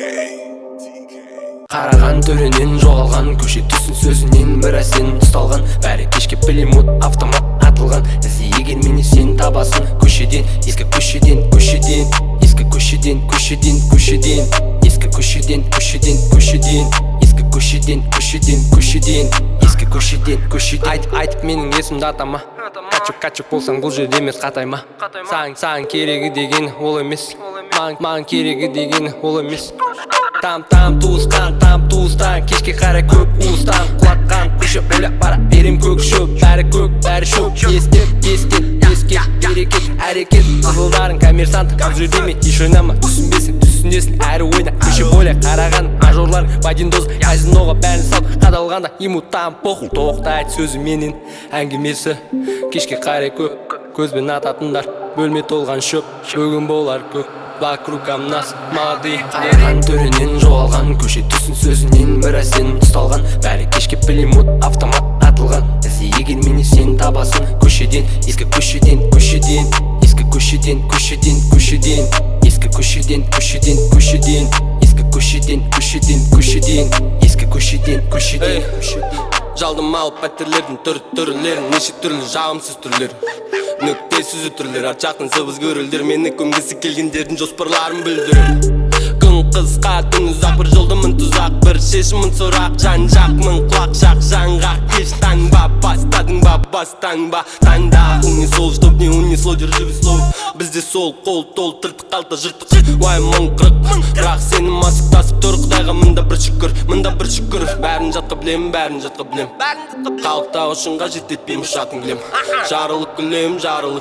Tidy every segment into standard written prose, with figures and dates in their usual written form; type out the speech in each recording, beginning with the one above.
Қараған төрінен жоғалған, көше түсін сөзінен біраз сен ұсталған. Бәрі кешке пулемет автомат атылған. Іздеген мені сен табасын көшеден, ескі көшеден, көшеден, ескі көшеден, көшеден, көшеден, ескі көшеден, көшеден, көшеден, ескі көшеден, көшеден, көшеден, ескі көшеден, көшеден. Айтып менің есімді атама. Качук болсаң бұл жерде емес қатайма. Саған керегі деген ол емес, маған керегі деген ол емес. Там туыстан, кешке қарай көп уыстан құлатқан көше ойлап бара берем көк шөп. Бәрі көк, бәрі шөп. Ескет, берекет, әрекет. Қызылдарың коммерсант, бұл жерде ме еш ойнама. Түсінбесің, түсінесің, әрі ойна. Көше бойлай қараған мажорлар, бадиндоз, казиноға бәрін сал. Қадалғанда ему там похуй. Тоқтайды сөзі менен әңгімесі. Кешке қарай көп, көзбен ататындар. Бөлме толған шөп, бүгін болар көк. Вокруг нас молодые. Қараған төрінен жоғалған, көше түсін сөзінен біраз сен ұсталған. Бәрі кешке пулемет автомат атылған. Іздеген мені сен табасын көшеден, ескі көшеден, көшеден, ескі көшеден, көшеден, көшеден, ескі көшеден, көшеден, көшеден, ескі көшеден, көшеден, көшеден, ескі көшеден, көшеден. Жалдым алып пәтерлердің түрлерін, неше түрлі жағымсыз түрлерін. Нүктесіз үтірлер, арт жақтың сыбыз көрілдер. Мені көмгісі келгендердің жоспарларын білдірім. Күн қысқа, түн ұзақ, бір жолдымын тұзақ. Бір шешімін сұрақ, жан жақмын құлақ жақ. Жанға кеш таңба, бастадың ба, бастаңба. Таңда, не сол, чтоб не унесло, держи весло. Бізде сол, қол тол, тыртық қалта жыртық. Уай мың қырық, бірақ сені масықтасып тұр. Құдайға мында бір шүкір. Бәрін жатқа білем, бәрін жатқа білем. Қалықтағы үшін қажет етпейм ұшатын кілем. Жарылық күлем,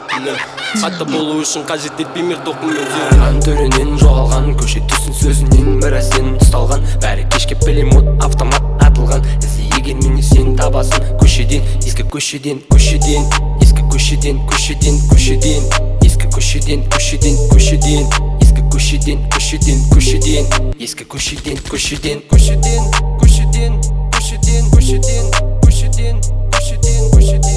қатты болу үшін қажет етпейм ердоқыммен зер. Қараған төрінен жоғалған, көше түсін сөзінен біраз сен ұсталған. Бәрі кешке пулемет автомат атылған. Іздеген мені сен табасын көшеден, ескі көшеден, көшеден, ескі көшеден, көшеден, көшеден, ескі көшеден, көшеден, көшеден, ескі көшеден, көшеден, көшеден, ескі көшеден, көшеден, көшеден, көшеден, көшеден, көшеден, көшеден, көшеден, көшеден.